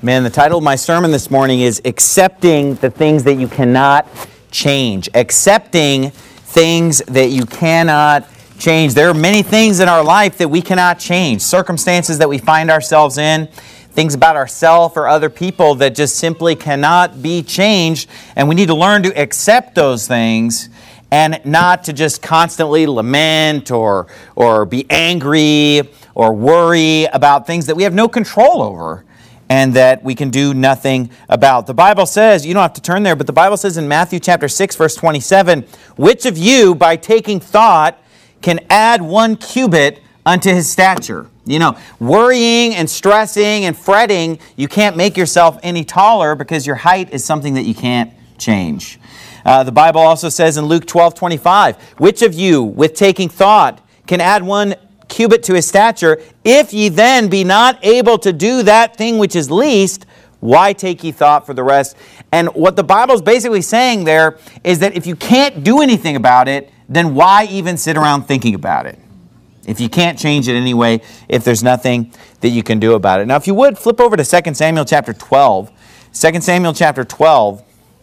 Man, the title of my sermon this morning is Accepting the Things That You Cannot Change. Accepting things that you cannot change. There are many things in our life that we cannot change. Circumstances that we find ourselves in, things about ourselves or other people that just simply cannot be changed. And we need to learn to accept those things and not to just constantly lament or be angry or worry about things that we have no control over and that we can do nothing about. The Bible says, you don't have to turn there, but the Bible says in Matthew chapter 6, verse 27, which of you, by taking thought, can add 1 cubit unto his stature? You know, worrying and stressing and fretting, you can't make yourself any taller because your height is something that you can't change. The Bible also says in Luke 12:25, which of you, with taking thought, can add 1 cubit to his stature? If ye then be not able to do that thing which is least, why take ye thought for the rest? And what the Bible is basically saying there is that if you can't do anything about it, then why even sit around thinking about it? If you can't change it anyway, if there's nothing that you can do about it. Now, if you would, flip over to 2 Samuel chapter 12. 2 Samuel chapter 12.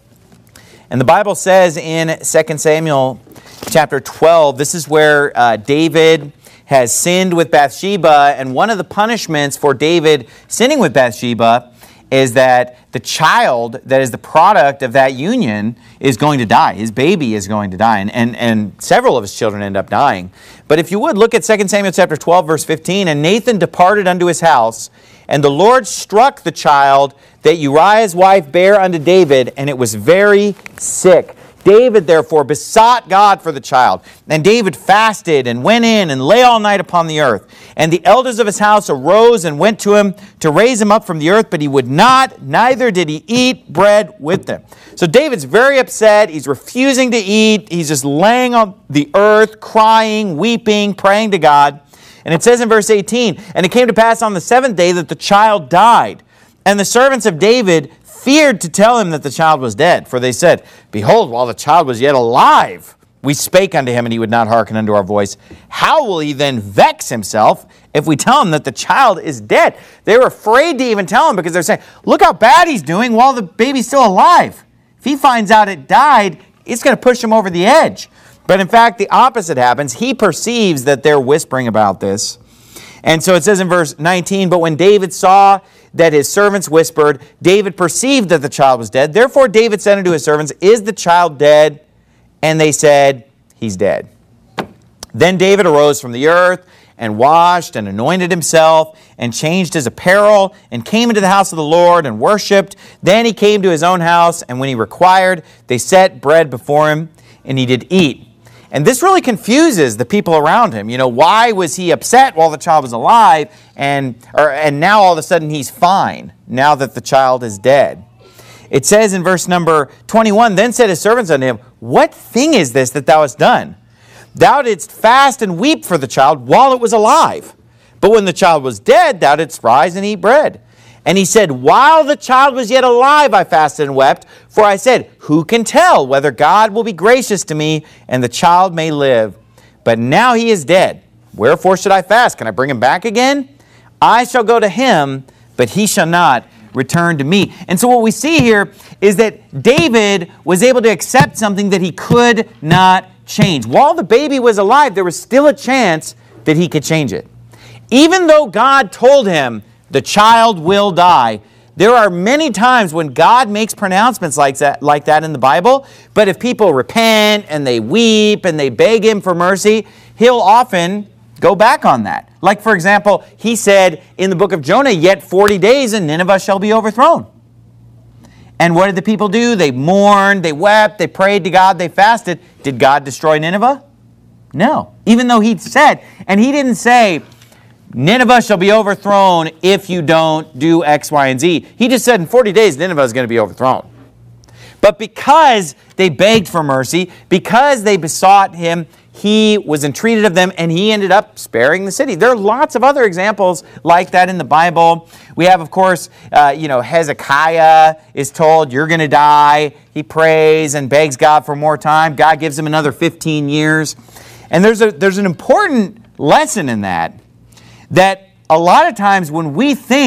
And the Bible says in 2 Samuel chapter 12, this is where David has sinned with Bathsheba, and one of the punishments for David sinning with Bathsheba is that the child that is the product of that union is going to die. His baby is going to die, and several of his children end up dying. But if you would, look at 2 Samuel chapter 12, verse 15, and Nathan departed unto his house, and the Lord struck the child that Uriah's wife bare unto David, and it was very sick. David, therefore, besought God for the child. And David fasted and went in and lay all night upon the earth. And the elders of his house arose and went to him to raise him up from the earth, but he would not, neither did he eat bread with them. So David's very upset. He's refusing to eat. He's just laying on the earth, crying, weeping, praying to God. And it says in verse 18, and it came to pass on the 7th day that the child died. And the servants of David feared to tell him that the child was dead. For they said, behold, while the child was yet alive, we spake unto him, and he would not hearken unto our voice. How will he then vex himself if we tell him that the child is dead? They were afraid to even tell him because they're saying, look how bad he's doing while the baby's still alive. If he finds out it died, it's going to push him over the edge. But in fact, the opposite happens. He perceives that they're whispering about this. And so it says in verse 19, but when David saw that his servants whispered, David perceived that the child was dead. Therefore David said unto his servants, is the child dead? And they said, he's dead. Then David arose from the earth and washed and anointed himself and changed his apparel and came into the house of the Lord and worshipped. Then he came to his own house, and when he required, they set bread before him, and he did eat. And this really confuses the people around him. You know, why was he upset while the child was alive and now all of a sudden he's fine now that the child is dead? It says in verse number 21, then said his servants unto him, what thing is this that thou hast done? Thou didst fast and weep for the child while it was alive. But when the child was dead, thou didst rise and eat bread. And he said, while the child was yet alive, I fasted and wept. For I said, who can tell whether God will be gracious to me and the child may live? But now he is dead. Wherefore should I fast? Can I bring him back again? I shall go to him, but he shall not return to me. And so what we see here is that David was able to accept something that he could not change. While the baby was alive, there was still a chance that he could change it. Even though God told him, the child will die. There are many times when God makes pronouncements like that in the Bible, but if people repent and they weep and they beg him for mercy, he'll often go back on that. Like, for example, he said in the book of Jonah, yet 40 days and Nineveh shall be overthrown. And what did the people do? They mourned, they wept, they prayed to God, they fasted. Did God destroy Nineveh? No. Even though he said, and he didn't say, Nineveh shall be overthrown if you don't do X, Y, and Z. He just said in 40 days, Nineveh is going to be overthrown. But because they begged for mercy, because they besought him, he was entreated of them, and he ended up sparing the city. There are lots of other examples like that in the Bible. We have, of course, Hezekiah is told, you're going to die. He prays and begs God for more time. God gives him another 15 years. And there's an important lesson in that a lot of times when we think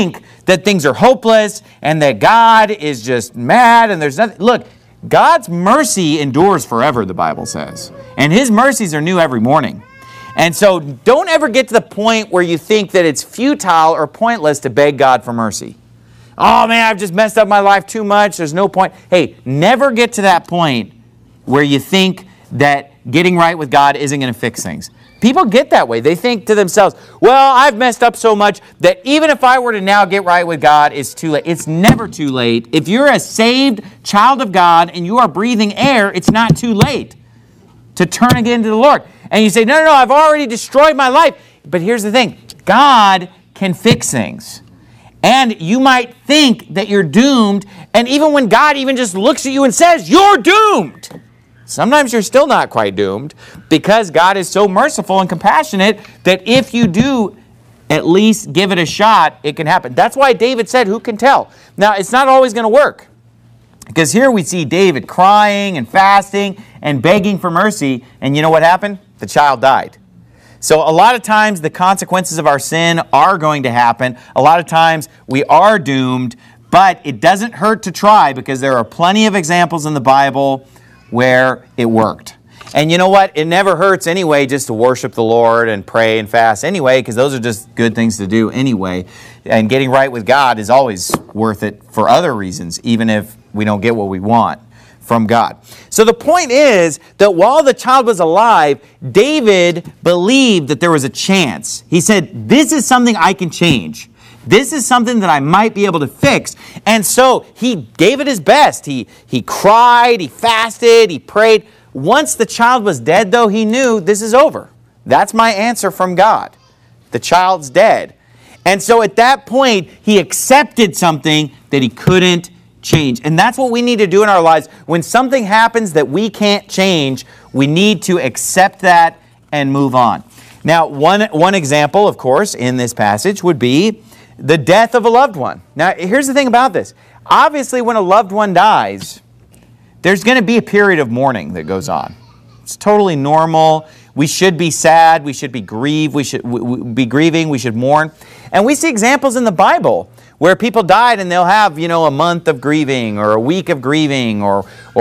that things are hopeless and that God is just mad and there's nothing. Look, God's mercy endures forever, the Bible says. And His mercies are new every morning. And so don't ever get to the point where you think that it's futile or pointless to beg God for mercy. Oh man, I've just messed up my life too much. There's no point. Hey, never get to that point where you think that getting right with God isn't going to fix things. People get that way. They think to themselves, well, I've messed up so much that even if I were to now get right with God, it's too late. It's never too late. If you're a saved child of God and you are breathing air, it's not too late to turn again to the Lord. And you say, no, I've already destroyed my life. But here's the thing. God can fix things. And you might think that you're doomed. And even when God even just looks at you and says, you're doomed, sometimes you're still not quite doomed because God is so merciful and compassionate that if you do at least give it a shot, it can happen. That's why David said, who can tell? Now, it's not always going to work. Because here we see David crying and fasting and begging for mercy. And you know what happened? The child died. So a lot of times the consequences of our sin are going to happen. A lot of times we are doomed. But it doesn't hurt to try because there are plenty of examples in the Bible where it worked. And you know what? It never hurts anyway just to worship the Lord and pray and fast anyway, because those are just good things to do anyway. And getting right with God is always worth it for other reasons, even if we don't get what we want from God. So the point is that while the child was alive, David believed that there was a chance. He said, this is something I can change. This is something that I might be able to fix. And so he gave it his best. He cried, he fasted, he prayed. Once the child was dead, though, he knew this is over. That's my answer from God. The child's dead. And so at that point, he accepted something that he couldn't change. And that's what we need to do in our lives. When something happens that we can't change, we need to accept that and move on. Now, one example, of course, in this passage would be the death of a loved one. Now, here's the thing about this. Obviously, when a loved one dies, there's going to be a period of mourning that goes on. It's totally normal. We should be sad. We should be grieved. We should be grieving. We should mourn. And we see examples in the Bible where people died and they'll have, a month of grieving or a week of grieving or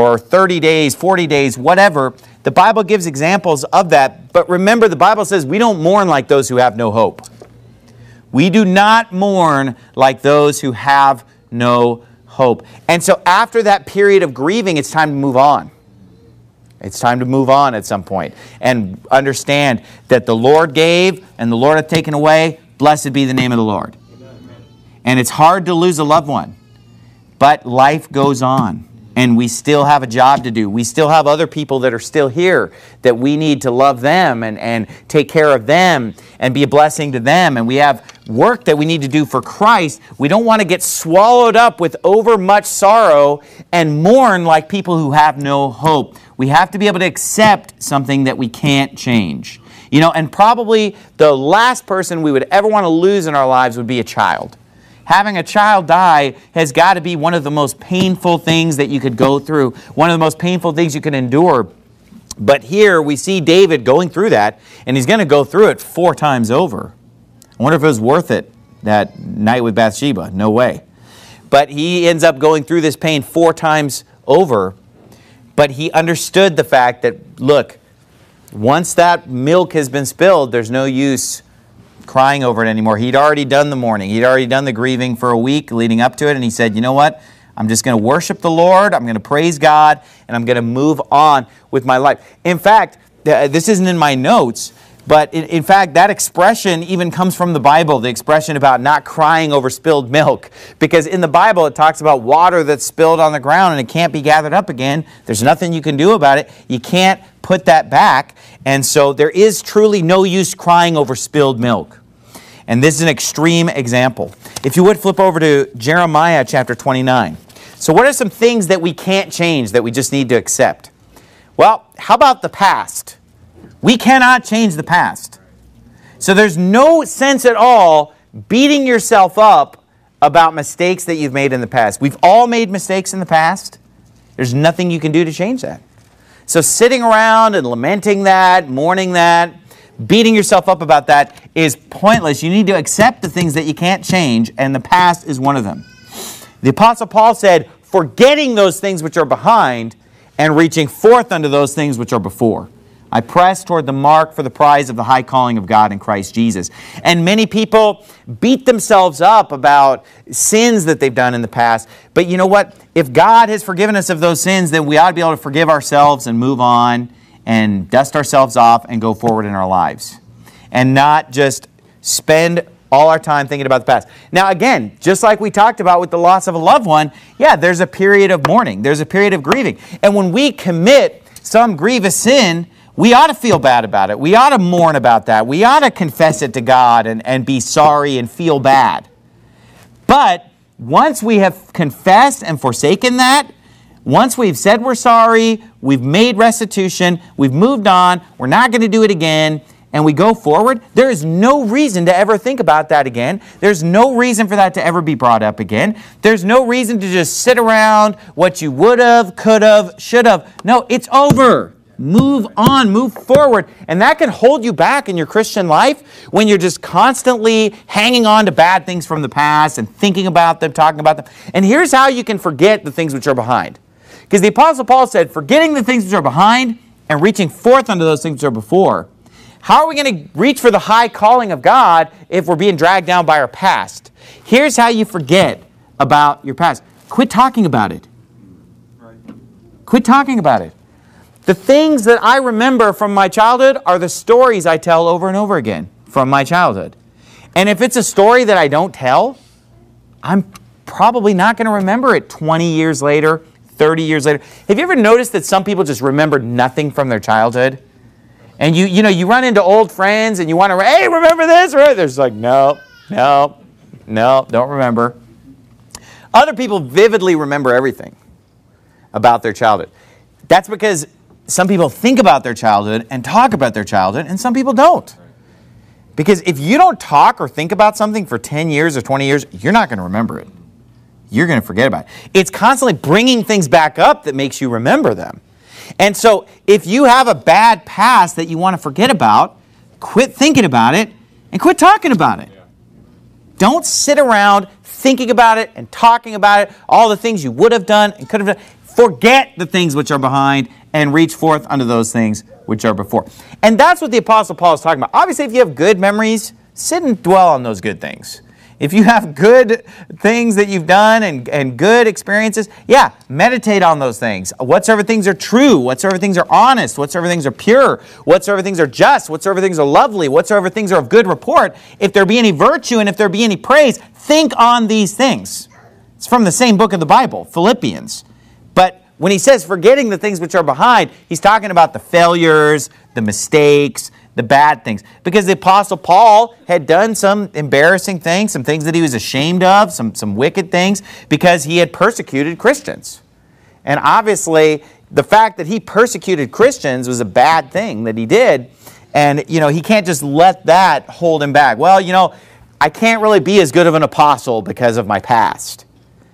30 days, 40 days, whatever. The Bible gives examples of that. But remember, the Bible says we don't mourn like those who have no hope. We do not mourn like those who have no hope. And so after that period of grieving, it's time to move on. It's time to move on at some point and understand that the Lord gave and the Lord hath taken away. Blessed be the name of the Lord. Amen. And it's hard to lose a loved one, but life goes on. And we still have a job to do. We still have other people that are still here that we need to love them and take care of them and be a blessing to them. And we have work that we need to do for Christ. We don't want to get swallowed up with overmuch sorrow and mourn like people who have no hope. We have to be able to accept something that we can't change. And probably the last person we would ever want to lose in our lives would be a child. Having a child die has got to be one of the most painful things that you could go through, one of the most painful things you can endure. But here we see David going through that, and he's going to go through it 4 times over. I wonder if it was worth it, that night with Bathsheba. No way. But he ends up going through this pain 4 times over, but he understood the fact that, look, once that milk has been spilled, there's no use crying over it anymore. He'd already done the mourning. He'd already done the grieving for a week leading up to it. And he said, you know what? I'm just going to worship the Lord. I'm going to praise God. And I'm going to move on with my life. In fact, this isn't in my notes, but in fact, that expression even comes from the Bible, the expression about not crying over spilled milk. Because in the Bible, it talks about water that's spilled on the ground and it can't be gathered up again. There's nothing you can do about it. You can't put that back. And so there is truly no use crying over spilled milk. And this is an extreme example. If you would flip over to Jeremiah chapter 29. So what are some things that we can't change that we just need to accept? Well, how about the past? We cannot change the past. So there's no sense at all beating yourself up about mistakes that you've made in the past. We've all made mistakes in the past. There's nothing you can do to change that. So sitting around and lamenting that, mourning that, Beating yourself up about that is pointless. You need to accept the things that you can't change, and the past is one of them. The Apostle Paul said, forgetting those things which are behind and reaching forth unto those things which are before. I press toward the mark for the prize of the high calling of God in Christ Jesus. And many people beat themselves up about sins that they've done in the past. But you know what? If God has forgiven us of those sins, then we ought to be able to forgive ourselves and move on and dust ourselves off and go forward in our lives. And not just spend all our time thinking about the past. Now again, just like we talked about with the loss of a loved one, yeah, there's a period of mourning. There's a period of grieving. And when we commit some grievous sin, we ought to feel bad about it. We ought to mourn about that. We ought to confess it to God and be sorry and feel bad. But once we have confessed and forsaken that, once we've said we're sorry, we've made restitution, we've moved on, we're not going to do it again, and we go forward, there is no reason to ever think about that again. There's no reason for that to ever be brought up again. There's no reason to just sit around what you would have, could have, should have. No, it's over. Move on, move forward. And that can hold you back in your Christian life when you're just constantly hanging on to bad things from the past and thinking about them, talking about them. And here's how you can forget the things which are behind. Because the Apostle Paul said, forgetting the things which are behind and reaching forth unto those things which are before. How are we going to reach for the high calling of God if we're being dragged down by our past? Here's how you forget about your past. Quit talking about it. Quit talking about it. The things that I remember from my childhood are the stories I tell over and over again from my childhood. And if it's a story that I don't tell, I'm probably not going to remember it 20 years later, 30 years later. Have you ever noticed that some people just remember nothing from their childhood? And you run into old friends and you want to, hey, remember this? Right? There's like, no, don't remember. Other people vividly remember everything about their childhood. That's because some people think about their childhood and talk about their childhood, and some people don't. Because if you don't talk or think about something for 10 years or 20 years, you're not going to remember it. You're going to forget about it. It's constantly bringing things back up that makes you remember them. And so if you have a bad past that you want to forget about, quit thinking about it and quit talking about it. Don't sit around thinking about it and talking about it, all the things you would have done and could have done. Forget the things which are behind and reach forth unto those things which are before. And that's what the Apostle Paul is talking about. Obviously, if you have good memories, sit and dwell on those good things. If you have good things that you've done and good experiences, yeah, meditate on those things. Whatsoever things are true, whatsoever things are honest, whatsoever things are pure, whatsoever things are just, whatsoever things are lovely, whatsoever things are of good report, if there be any virtue and if there be any praise, think on these things. It's from the same book of the Bible, Philippians. But when he says forgetting the things which are behind, he's talking about the failures, the mistakes, the bad things. Because the Apostle Paul had done some embarrassing things, some things that he was ashamed of, some wicked things, because he had persecuted Christians. And obviously, the fact that he persecuted Christians was a bad thing that he did. And, he can't just let that hold him back. Well, I can't really be as good of an apostle because of my past.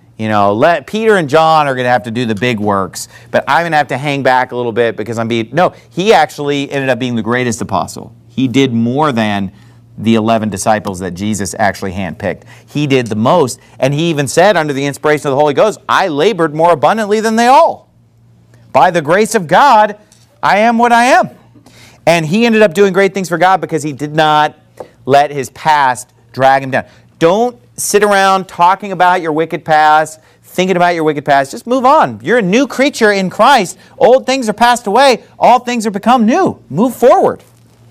Let Peter and John are going to have to do the big works, but I'm going to have to hang back a little bit because No, he actually ended up being the greatest apostle. He did more than the 11 disciples that Jesus actually handpicked. He did the most, and he even said under the inspiration of the Holy Ghost, I labored more abundantly than they all. By the grace of God, I am what I am. And he ended up doing great things for God because he did not let his past drag him down. Don't sit around talking about your wicked past, thinking about your wicked past. Just move on. You're a new creature in Christ. Old things are passed away. All things are become new. Move forward.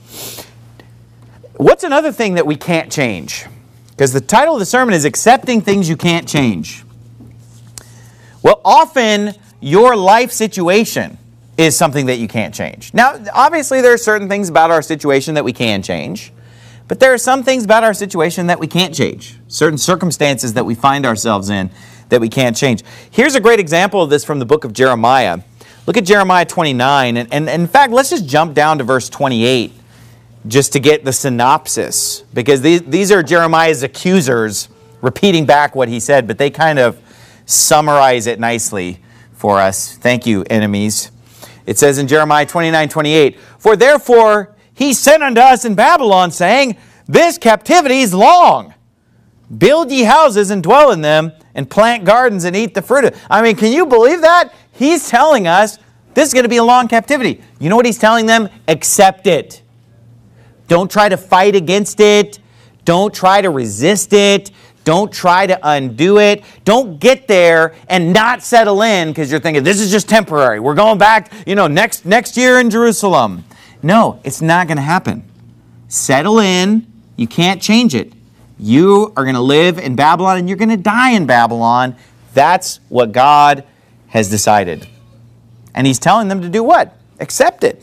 What's another thing that we can't change? Because the title of the sermon is Accepting Things You Can't Change. Well, often your life situation is something that you can't change. Now, obviously there are certain things about our situation that we can change. But there are some things about our situation that we can't change. Certain circumstances that we find ourselves in that we can't change. Here's a great example of this from the book of Jeremiah. Look at Jeremiah 29. And in fact, let's just jump down to verse 28 just to get the synopsis. Because these are Jeremiah's accusers repeating back what he said, but they kind of summarize it nicely for us. Thank you, enemies. It says in Jeremiah 29:28, For therefore He sent unto us in Babylon, saying, this captivity is long. Build ye houses and dwell in them, and plant gardens and eat the fruit of it. I mean, can you believe that? He's telling us this is going to be a long captivity. You know what he's telling them? Accept it. Don't try to fight against it. Don't try to resist it. Don't try to undo it. Don't get there and not settle in because you're thinking, this is just temporary. We're going back, next year in Jerusalem. No, it's not going to happen. Settle in. You can't change it. You are going to live in Babylon and you're going to die in Babylon. That's what God has decided. And he's telling them to do what? Accept it.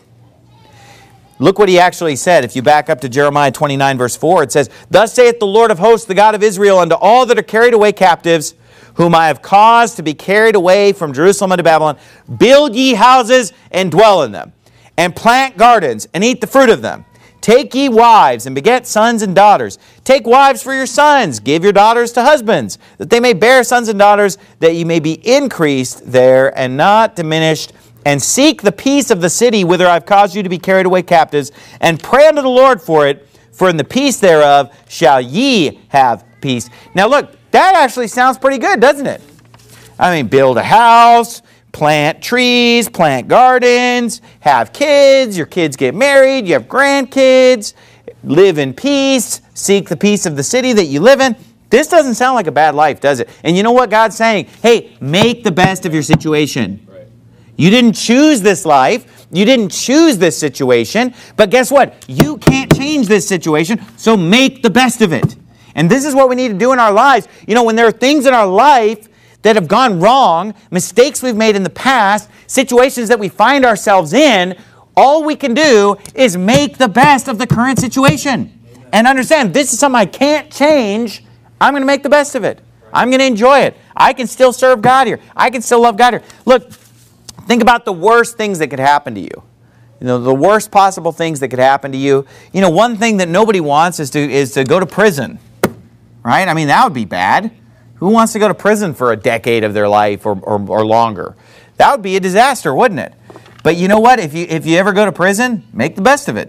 Look what he actually said. If you back up to Jeremiah 29, verse 4, it says, thus saith the Lord of hosts, the God of Israel, unto all that are carried away captives, whom I have caused to be carried away from Jerusalem unto Babylon, build ye houses and dwell in them, and plant gardens and eat the fruit of them. Take ye wives and beget sons and daughters. Take wives for your sons. Give your daughters to husbands, that they may bear sons and daughters, that ye may be increased there and not diminished. And seek the peace of the city whither I have caused you to be carried away captives, and pray unto the Lord for it, for in the peace thereof shall ye have peace. Now look, that actually sounds pretty good, doesn't it? I mean, build a house, plant trees, plant gardens, have kids, your kids get married, you have grandkids, live in peace, seek the peace of the city that you live in. This doesn't sound like a bad life, does it? And you know what God's saying? Hey, make the best of your situation. You didn't choose this life. You didn't choose this situation. But guess what? You can't change this situation, so make the best of it. And this is what we need to do in our lives. When there are things in our life that have gone wrong, mistakes we've made in the past, situations that we find ourselves in, all we can do is make the best of the current situation. And understand, this is something I can't change. I'm going to make the best of it. I'm going to enjoy it. I can still serve God here. I can still love God here. Look, think about the worst things that could happen to you. The worst possible things that could happen to you. One thing that nobody wants is to go to prison. Right? I mean, that would be bad. Who wants to go to prison for a decade of their life or longer? That would be a disaster, wouldn't it? But you know what? If you ever go to prison, make the best of it.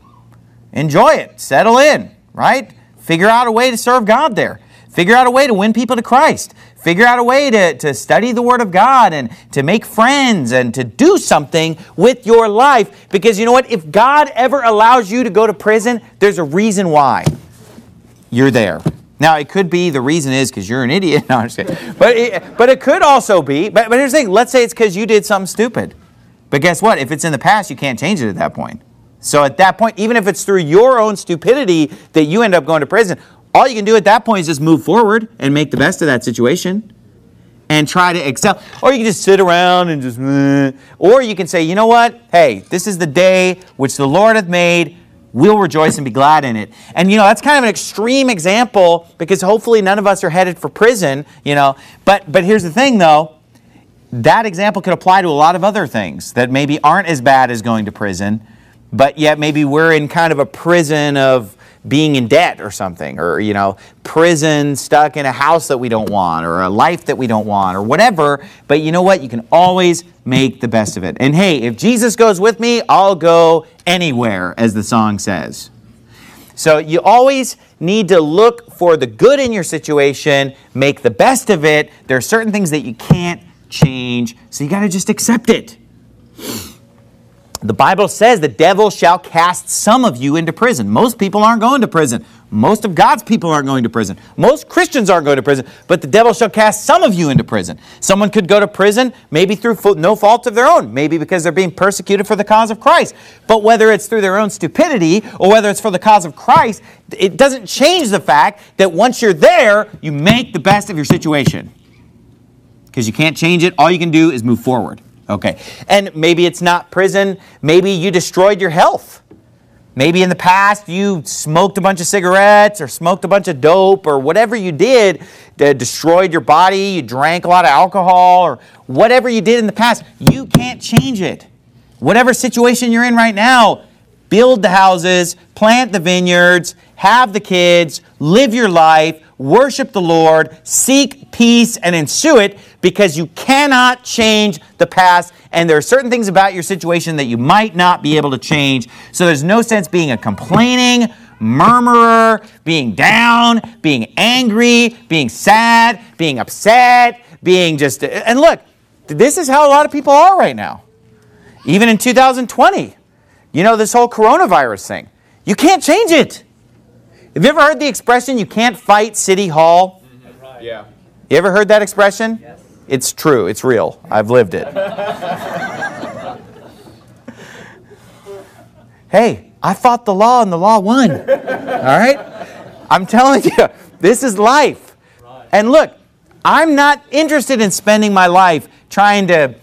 Enjoy it. Settle in. Right? Figure out a way to serve God there. Figure out a way to win people to Christ. Figure out a way to study the Word of God and to make friends and to do something with your life. Because you know what? If God ever allows you to go to prison, there's a reason why you're there. Now, it could be the reason is because you're an idiot. No, I'm just kidding. But it could also be, but here's the thing. Let's say it's because you did something stupid. But guess what? If it's in the past, you can't change it at that point. So at that point, even if it's through your own stupidity that you end up going to prison, all you can do at that point is just move forward and make the best of that situation and try to excel. Or you can just sit around and just, or you can say, you know what? Hey, this is the day which the Lord hath made. We'll rejoice and be glad in it. And, that's kind of an extreme example because hopefully none of us are headed for prison, But here's the thing, though. That example could apply to a lot of other things that maybe aren't as bad as going to prison, but yet maybe we're in kind of a prison of being in debt or something, or, prison stuck in a house that we don't want, or a life that we don't want, or whatever. But you know what? You can always make the best of it. And hey, if Jesus goes with me, I'll go anywhere, as the song says. So you always need to look for the good in your situation, make the best of it. There are certain things that you can't change, so you got to just accept it. The Bible says the devil shall cast some of you into prison. Most people aren't going to prison. Most of God's people aren't going to prison. Most Christians aren't going to prison. But the devil shall cast some of you into prison. Someone could go to prison maybe through no fault of their own. Maybe because they're being persecuted for the cause of Christ. But whether it's through their own stupidity or whether it's for the cause of Christ, it doesn't change the fact that once you're there, you make the best of your situation. Because you can't change it. All you can do is move forward. Okay, and maybe it's not prison. Maybe you destroyed your health. Maybe in the past you smoked a bunch of cigarettes or smoked a bunch of dope or whatever you did that destroyed your body. You drank a lot of alcohol or whatever you did in the past. You can't change it. Whatever situation you're in right now, build the houses, plant the vineyards, have the kids, live your life, worship the Lord, seek peace, and ensue it, because you cannot change the past, and there are certain things about your situation that you might not be able to change. So there's no sense being a complaining murmurer, being down, being angry, being sad, being upset, being just... And look, this is how a lot of people are right now. Even in 2020, this whole coronavirus thing. You can't change it. Have you ever heard the expression, you can't fight City Hall? Yeah. You ever heard that expression? Yes. It's true. It's real. I've lived it. Hey, I fought the law and the law won. All right? I'm telling you, this is life. Right. And look, I'm not interested in spending my life trying to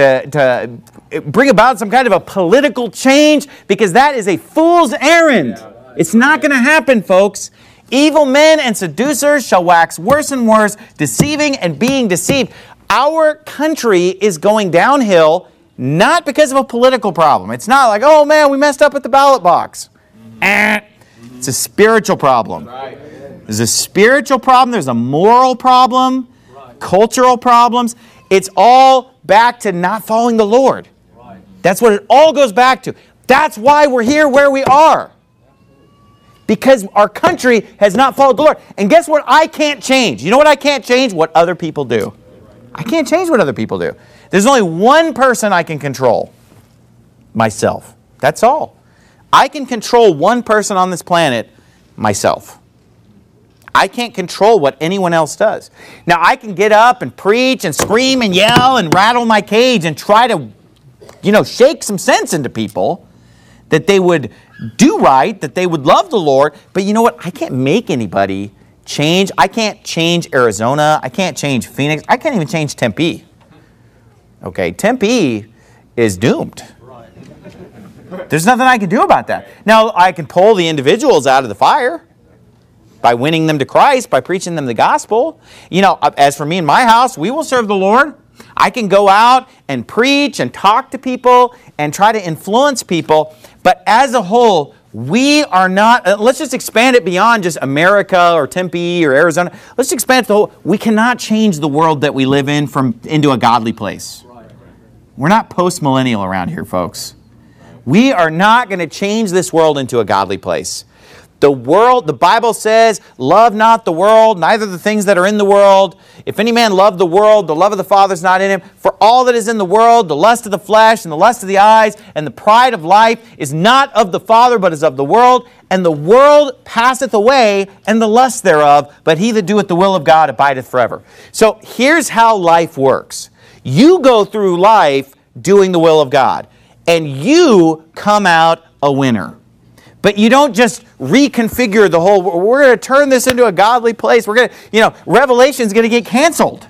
bring about some kind of a political change, because that is a fool's errand. Yeah, right. It's not going to happen, folks. Evil men and seducers shall wax worse and worse, deceiving and being deceived. Our country is going downhill, not because of a political problem. It's not like, oh man, we messed up at the ballot box. It's a spiritual problem. There's a spiritual problem. There's a moral problem, cultural problems. It's all back to not following the Lord. That's what it all goes back to. That's why we're here where we are. Because our country has not followed the Lord. And guess what I can't change? You know what I can't change? What other people do. I can't change what other people do. There's only one person I can control. Myself. That's all. I can control one person on this planet, myself. I can't control what anyone else does. Now, I can get up and preach and scream and yell and rattle my cage and try to, shake some sense into people that they would do right, that they would love the Lord. But you know what? I can't make anybody change. I can't change Arizona. I can't change Phoenix. I can't even change Tempe. Okay, Tempe is doomed. There's nothing I can do about that. Now, I can pull the individuals out of the fire by winning them to Christ, by preaching them the gospel. As for me and my house, we will serve the Lord. I can go out and preach and talk to people and try to influence people. But as a whole, we are not, let's just expand it beyond just America or Tempe or Arizona. Let's expand it to the whole. We cannot change the world that we live in into a godly place. We're not post-millennial around here, folks. We are not going to change this world into a godly place. The Bible says, love not the world, neither the things that are in the world. If any man love the world, the love of the Father is not in him. For all that is in the world, the lust of the flesh and the lust of the eyes and the pride of life is not of the Father, but is of the world. And the world passeth away, and the lust thereof, but he that doeth the will of God abideth forever. So here's how life works. You go through life doing the will of God, and you come out a winner. But you don't just reconfigure the whole, we're going to turn this into a godly place. We're going to, Revelation's going to get canceled.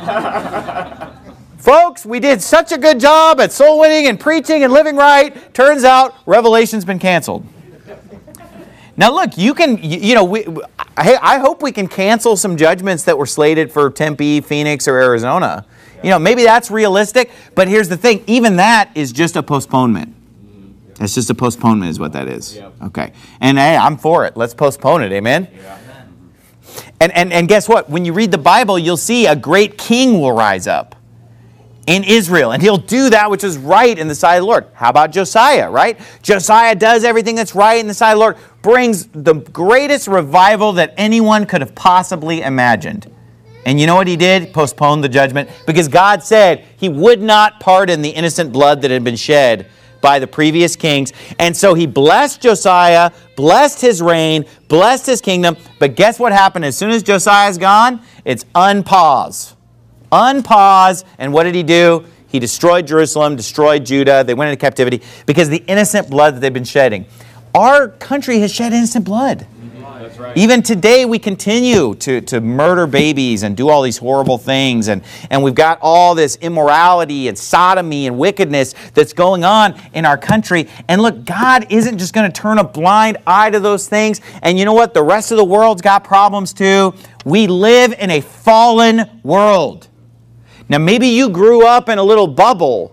Folks, we did such a good job at soul winning and preaching and living right. Turns out Revelation's been canceled. Now look, you can, I hope we can cancel some judgments that were slated for Tempe, Phoenix, or Arizona. Maybe that's realistic, but here's the thing, even that is just a postponement. It's just a postponement is what that is. Yep. Okay. And hey, I'm for it. Let's postpone it. Amen? Yeah. And guess what? When you read the Bible, you'll see a great king will rise up in Israel. And he'll do that which is right in the sight of the Lord. How about Josiah, right? Josiah does everything that's right in the sight of the Lord. Brings the greatest revival that anyone could have possibly imagined. And you know what he did? Postpone the judgment. Because God said he would not pardon the innocent blood that had been shed by the previous kings. And so he blessed Josiah, blessed his reign, blessed his kingdom. But guess what happened? As soon as Josiah's gone, it's unpause. Unpause. And what did he do? He destroyed Jerusalem, destroyed Judah. They went into captivity because the innocent blood that they've been shedding. Our country has shed innocent blood. That's right. Even today we continue to murder babies and do all these horrible things. And we've got all this immorality and sodomy and wickedness that's going on in our country. And look, God isn't just going to turn a blind eye to those things. And you know what? The rest of the world's got problems too. We live in a fallen world. Now maybe you grew up in a little bubble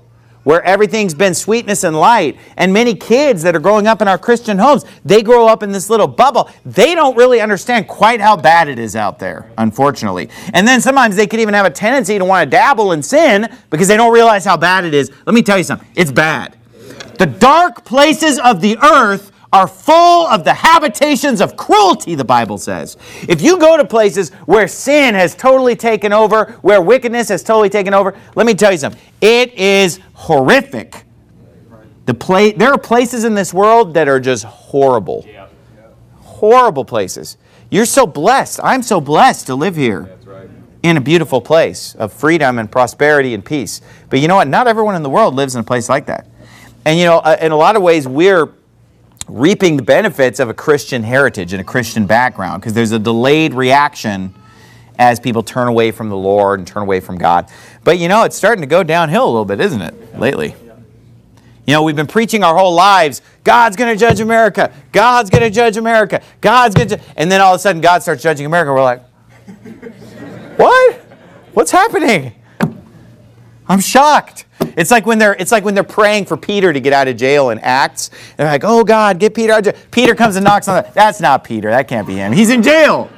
where everything's been sweetness and light. And many kids that are growing up in our Christian homes, they grow up in this little bubble. They don't really understand quite how bad it is out there, unfortunately. And then sometimes they could even have a tendency to want to dabble in sin because they don't realize how bad it is. Let me tell you something. It's bad. The dark places of the earth are full of the habitations of cruelty, the Bible says. If you go to places where sin has totally taken over, where wickedness has totally taken over, let me tell you something. It is horrific. There are places in this world that are just horrible. Horrible places. You're so blessed. I'm so blessed to live here in a beautiful place of freedom and prosperity and peace. But you know what? Not everyone in the world lives in a place like that. And you know, in a lot of ways, we're reaping the benefits of a Christian heritage and a Christian background because there's a delayed reaction as people turn away from the Lord and turn away from God. But you know, it's starting to go downhill a little bit, isn't it, lately? You know, we've been preaching our whole lives, God's going to judge America. God's going to judge America. God's going to... And then all of a sudden, God starts judging America. We're like, what? What's happening? I'm shocked. It's like when they're praying for Peter to get out of jail in Acts. They're like, oh God, get Peter out of jail. Peter comes and knocks on the... That's not Peter. That can't be him. He's in jail.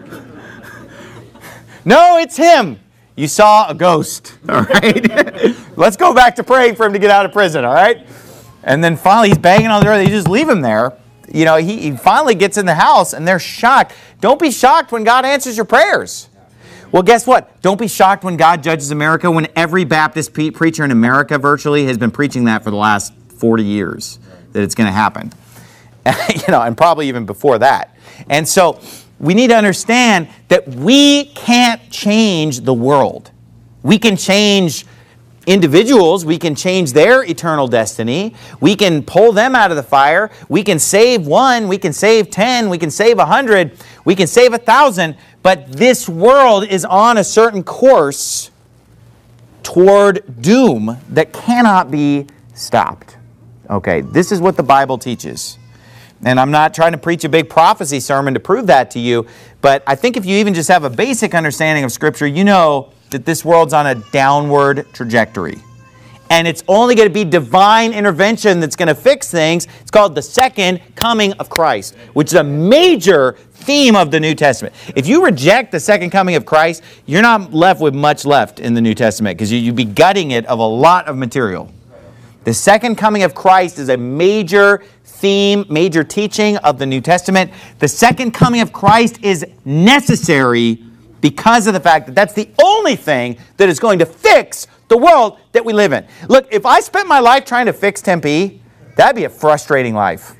No, it's him. You saw a ghost. All right? Let's go back to praying for him to get out of prison. All right? And then finally he's banging on the door. They just leave him there. You know, he finally gets in the house and they're shocked. Don't be shocked when God answers your prayers. Well, guess what? Don't be shocked when God judges America, when every Baptist preacher in America virtually has been preaching that for the last 40 years, that it's going to happen. You know, and probably even before that. And so we need to understand that we can't change the world. We can change individuals. We can change their eternal destiny. We can pull them out of the fire. We can save one. We can save 10. We can save 100. We can save 1,000. But this world is on a certain course toward doom that cannot be stopped. Okay, this is what the Bible teaches. And I'm not trying to preach a big prophecy sermon to prove that to you, but I think if you even just have a basic understanding of Scripture, you know that this world's on a downward trajectory. And it's only going to be divine intervention that's going to fix things. It's called the second coming of Christ, which is a major theme of the New Testament. If you reject the second coming of Christ, you're not left with much left in the New Testament because you'd be gutting it of a lot of material. The second coming of Christ is a major theme, major teaching of the New Testament. The second coming of Christ is necessary because of the fact that that's the only thing that is going to fix the world that we live in. Look, if I spent my life trying to fix Tempe, that'd be a frustrating life.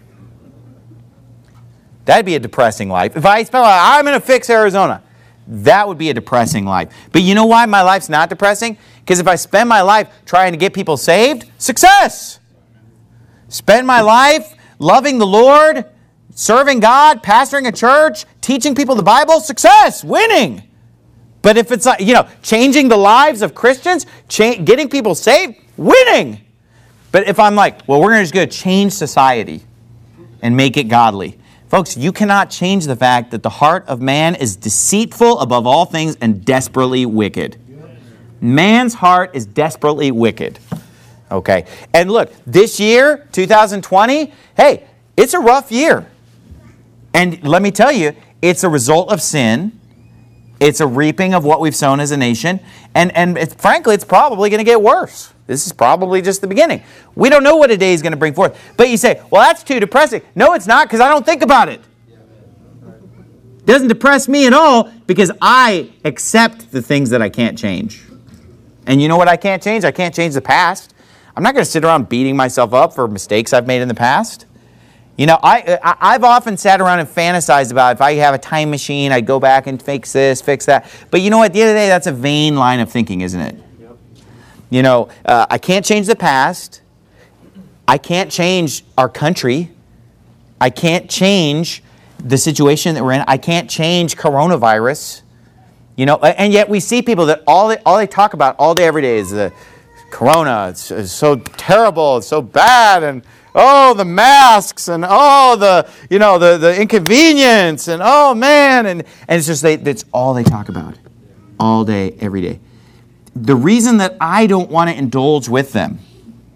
That'd be a depressing life. If I spent my life, I'm going to fix Arizona, that would be a depressing life. But you know why my life's not depressing? Because if I spend my life trying to get people saved, success. Spend my life loving the Lord, serving God, pastoring a church, teaching people the Bible, success, winning. But if it's like, you know, changing the lives of Christians, getting people saved, winning. But if I'm like, well, we're just going to change society and make it godly. Folks, you cannot change the fact that the heart of man is deceitful above all things and desperately wicked. Man's heart is desperately wicked. Okay. And look, this year, 2020, hey, it's a rough year. And let me tell you, it's a result of sin. It's a reaping of what we've sown as a nation. And frankly, it's probably going to get worse. This is probably just the beginning. We don't know what a day is going to bring forth. But you say, well, that's too depressing. No, it's not, because I don't think about it. It doesn't depress me at all because I accept the things that I can't change. And you know what I can't change? I can't change the past. I'm not going to sit around beating myself up for mistakes I've made in the past. You know, I've often sat around and fantasized about if I have a time machine, I'd go back and fix this, fix that. But you know what? At the end of the day, that's a vain line of thinking, isn't it? Yep. You know, I can't change the past. I can't change our country. I can't change the situation that we're in. I can't change coronavirus. You know, and yet we see people that all they talk about all day, every day is the corona. It's so terrible. It's so bad. And oh, the masks, and oh, the inconvenience, and oh man, and it's just that's all they talk about, all day, every day. The reason that I don't want to indulge with them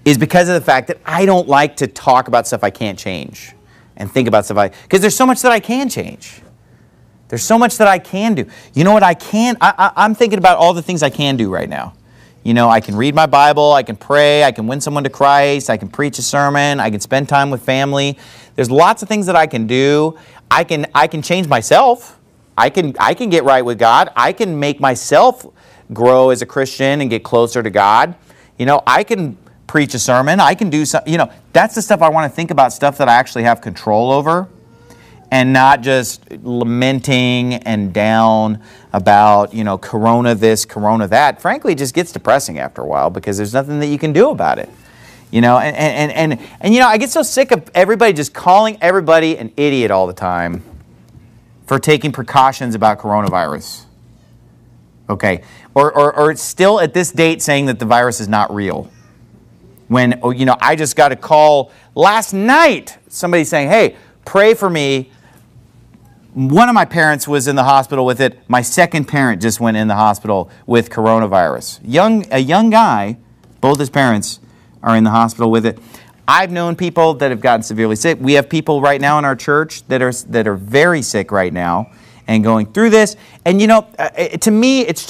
is because of the fact that I don't like to talk about stuff I can't change and think about stuff because there's so much that I can change. There's so much that I can do. You know what I can? I'm thinking about all the things I can do right now. You know, I can read my Bible, I can pray, I can win someone to Christ, I can preach a sermon, I can spend time with family. There's lots of things that I can do. I can change myself. I can get right with God. I can make myself grow as a Christian and get closer to God. You know, I can preach a sermon. I can do something. You know, that's the stuff I want to think about, stuff that I actually have control over, and not just lamenting and down about, you know, corona this, corona that. Frankly, it just gets depressing after a while because there's nothing that you can do about it. You know, and you know, I get so sick of everybody just calling everybody an idiot all the time for taking precautions about coronavirus. Okay. Or it's still at this date saying that the virus is not real. When, you know, I just got a call last night, somebody saying, hey, pray for me. One of my parents was in the hospital with it. My second parent just went in the hospital with coronavirus. A young guy, both his parents are in the hospital with it. I've known people that have gotten severely sick. We have people right now in our church that are very sick right now and going through this. And you know, to me, it's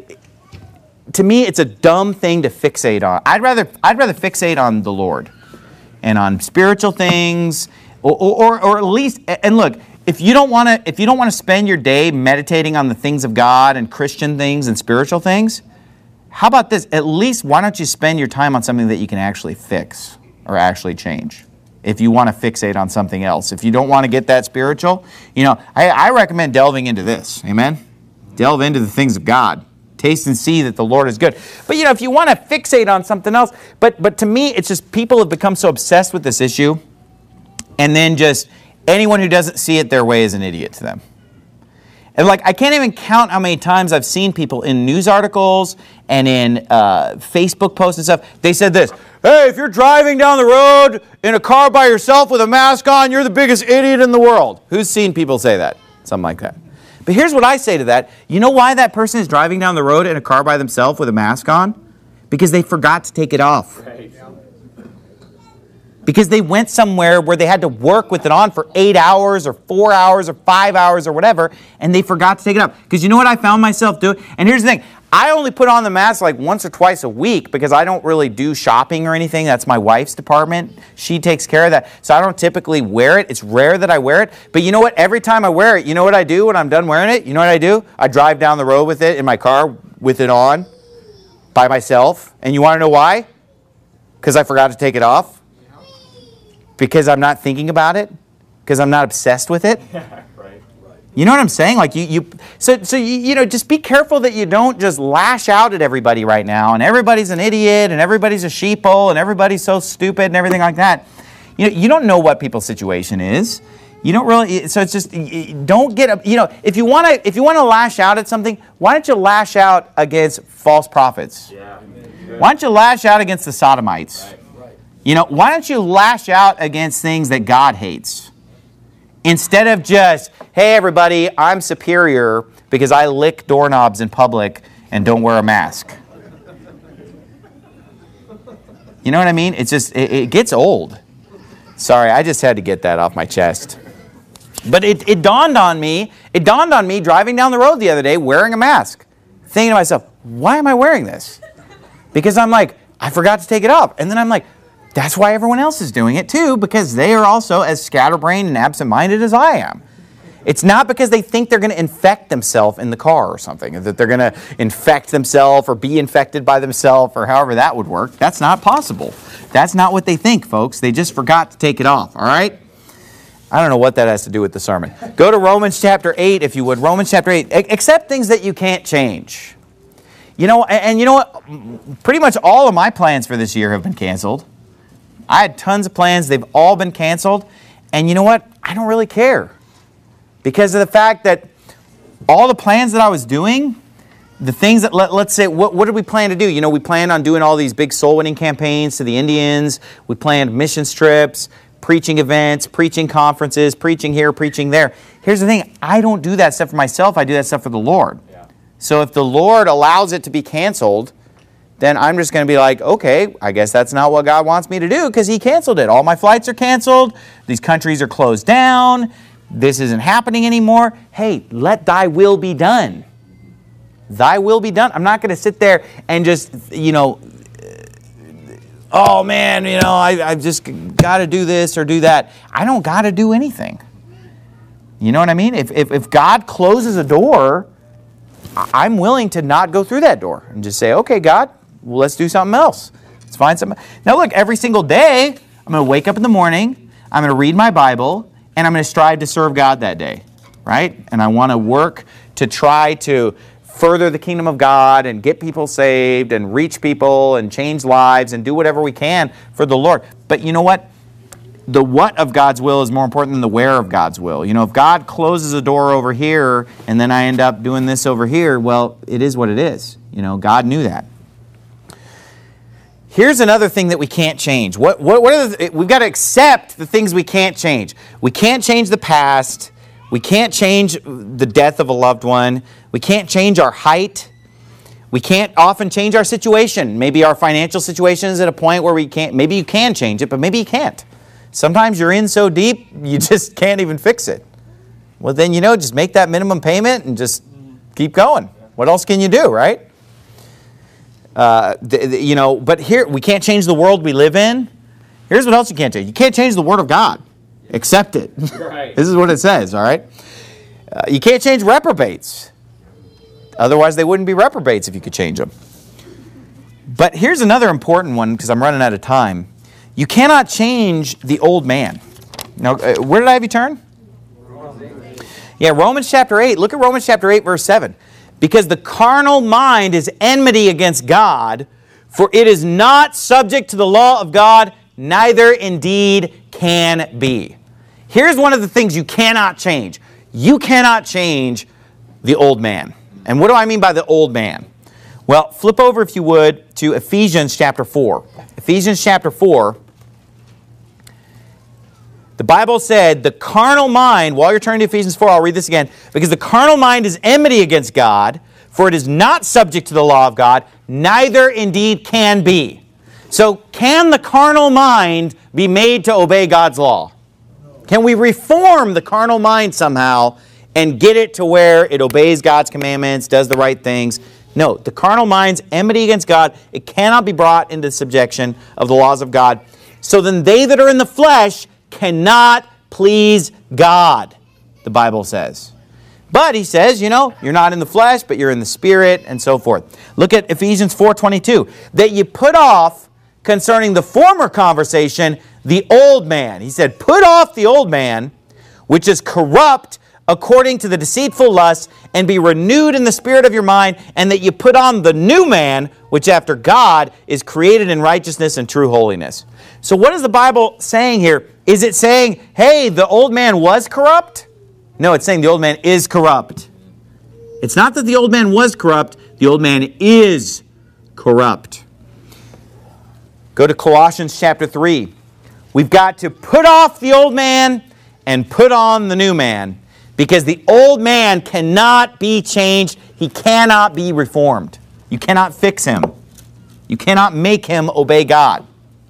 a dumb thing to fixate on. I'd rather fixate on the Lord and on spiritual things, or at least. And look, if you don't want to spend your day meditating on the things of God and Christian things and spiritual things, how about this? At least why don't you spend your time on something that you can actually fix or actually change? If you want to fixate on something else, if you don't want to get that spiritual, you know, I recommend delving into this. Amen. Delve into the things of God. Taste and see that the Lord is good. But you know, if you want to fixate on something else, but to me, it's just people have become so obsessed with this issue, and then just anyone who doesn't see it their way is an idiot to them. And like, I can't even count how many times I've seen people in news articles and in Facebook posts and stuff. They said this: hey, if you're driving down the road in a car by yourself with a mask on, you're the biggest idiot in the world. Who's seen people say that? Something like that. But here's what I say to that. You know why that person is driving down the road in a car by themselves with a mask on? Because they forgot to take it off. Right. Because they went somewhere where they had to work with it on for 8 hours or 4 hours or 5 hours or whatever, and they forgot to take it off. Because you know what I found myself doing? And here's the thing. I only put on the mask like once or twice a week because I don't really do shopping or anything. That's my wife's department. She takes care of that. So I don't typically wear it. It's rare that I wear it. But you know what? Every time I wear it, you know what I do when I'm done wearing it? You know what I do? I drive down the road with it in my car with it on by myself. And you want to know why? Because I forgot to take it off. Because I'm not thinking about it? Because I'm not obsessed with it? Right. You know what I'm saying? Like so you know, just be careful that you don't just lash out at everybody right now, and everybody's an idiot, and everybody's a sheeple, and everybody's so stupid, and everything like that. You know, you don't know what people's situation is. You don't really. So it's just, don't get. You know, if you want to lash out at something, why don't you lash out against false prophets? Yeah. Why don't you lash out against the Sodomites? Right. You know, why don't you lash out against things that God hates? Instead of just, hey, everybody, I'm superior because I lick doorknobs in public and don't wear a mask. You know what I mean? It's just, it gets old. Sorry, I just had to get that off my chest. But it dawned on me driving down the road the other day wearing a mask, thinking to myself, why am I wearing this? Because I'm like, I forgot to take it off. And then I'm like, that's why everyone else is doing it too, because they are also as scatterbrained and absent-minded as I am. It's not because they think they're going to infect themselves in the car or something, that they're going to infect themselves or be infected by themselves or however that would work. That's not possible. That's not what they think, folks. They just forgot to take it off, all right? I don't know what that has to do with the sermon. Go to Romans chapter 8, if you would. Romans chapter 8. Accept things that you can't change. You know, and you know what? Pretty much all of my plans for this year have been canceled. I had tons of plans. They've all been canceled. And you know what? I don't really care. Because of the fact that all the plans that I was doing, the things that, let's say, what did we plan to do? You know, we planned on doing all these big soul winning campaigns to the Indians. We planned mission trips, preaching events, preaching conferences, preaching here, preaching there. Here's the thing. I don't do that stuff for myself. I do that stuff for the Lord. Yeah. So if the Lord allows it to be canceled, then I'm just going to be like, okay, I guess that's not what God wants me to do because He canceled it. All my flights are canceled. These countries are closed down. This isn't happening anymore. Hey, let Thy will be done. Thy will be done. I'm not going to sit there and just, oh man, I've just got to do this or do that. I don't got to do anything. You know what I mean? If God closes a door, I'm willing to not go through that door and just say, okay, God, well, let's do something else. Let's find something. Now look, every single day, I'm going to wake up in the morning, I'm going to read my Bible, and I'm going to strive to serve God that day, right? And I want to work to try to further the kingdom of God and get people saved and reach people and change lives and do whatever we can for the Lord. But you know what? The what of God's will is more important than the where of God's will. If God closes a door over here and then I end up doing this over here, well, it is what it is. God knew that. Here's another thing that we can't change. We've got to accept the things we can't change. We can't change the past. We can't change the death of a loved one. We can't change our height. We can't often change our situation. Maybe our financial situation is at a point where we can't. Maybe you can change it, but maybe you can't. Sometimes you're in so deep, you just can't even fix it. Well, then, just make that minimum payment and just keep going. What else can you do, right? But here, we can't change the world we live in. Here's what else you can't change. You can't change the Word of God. Accept it. Right. This is what it says, all right? You can't change reprobates. Otherwise, they wouldn't be reprobates if you could change them. But here's another important one, because I'm running out of time. You cannot change the old man. Now, where did I have you turn? Romans chapter 8. Look at Romans chapter 8, verse 7. Because the carnal mind is enmity against God, for it is not subject to the law of God, neither indeed can be. Here's one of the things you cannot change. You cannot change the old man. And what do I mean by the old man? Well, flip over, if you would, to Ephesians chapter 4. Ephesians chapter 4. The Bible said the carnal mind, while you're turning to Ephesians 4, I'll read this again, because the carnal mind is enmity against God, for it is not subject to the law of God, neither indeed can be. So can the carnal mind be made to obey God's law? Can we reform the carnal mind somehow and get it to where it obeys God's commandments, does the right things? No, the carnal mind's enmity against God. It cannot be brought into subjection of the laws of God. So then they that are in the flesh cannot please God, the Bible says. But he says, you're not in the flesh, but you're in the Spirit, and so forth. Look at Ephesians 4:22. That you put off, concerning the former conversation, the old man. He said, put off the old man, which is corrupt according to the deceitful lusts, and be renewed in the spirit of your mind, and that you put on the new man, which after God is created in righteousness and true holiness. So what is the Bible saying here? Is it saying, hey, the old man was corrupt? No, it's saying the old man is corrupt. It's not that the old man was corrupt. The old man is corrupt. Go to Colossians chapter 3. We've got to put off the old man and put on the new man, because the old man cannot be changed. He cannot be reformed. You cannot fix him. You cannot make him obey God.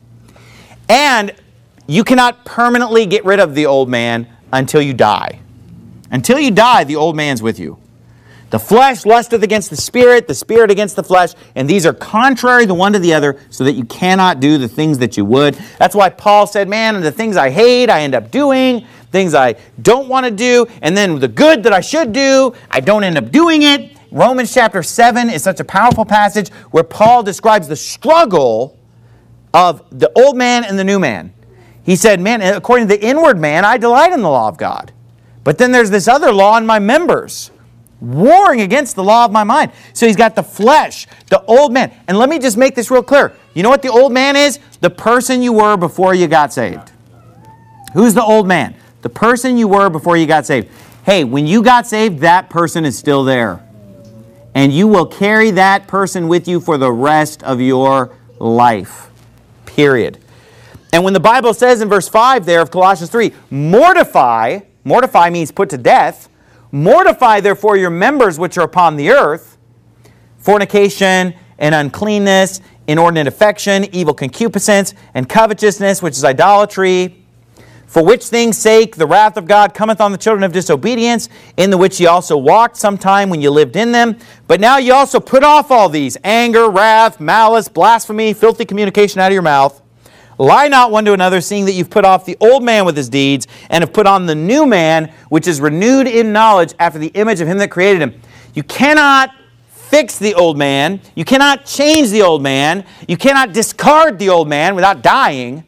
And you cannot permanently get rid of the old man until you die. Until you die, the old man's with you. The flesh lusteth against the spirit against the flesh, and these are contrary the one to the other, so that you cannot do the things that you would. That's why Paul said, man, the things I hate, I end up doing. Things I don't want to do, and then the good that I should do, I don't end up doing it. Romans chapter 7 is such a powerful passage where Paul describes the struggle of the old man and the new man. He said, man, according to the inward man, I delight in the law of God. But then there's this other law in my members, warring against the law of my mind. So he's got the flesh, the old man. And let me just make this real clear. You know what the old man is? The person you were before you got saved. Who's the old man? The person you were before you got saved. Hey, when you got saved, that person is still there. And you will carry that person with you for the rest of your life. Period. And when the Bible says in verse 5 there of Colossians 3, mortify means put to death, mortify therefore your members which are upon the earth, fornication, and uncleanness, inordinate affection, evil concupiscence, and covetousness, which is idolatry. For which things' sake the wrath of God cometh on the children of disobedience, in the which ye also walked sometime when ye lived in them. But now ye also put off all these: anger, wrath, malice, blasphemy, filthy communication out of your mouth. Lie not one to another, seeing that you've put off the old man with his deeds, and have put on the new man, which is renewed in knowledge after the image of him that created him. You cannot fix the old man. You cannot change the old man. You cannot discard the old man without dying.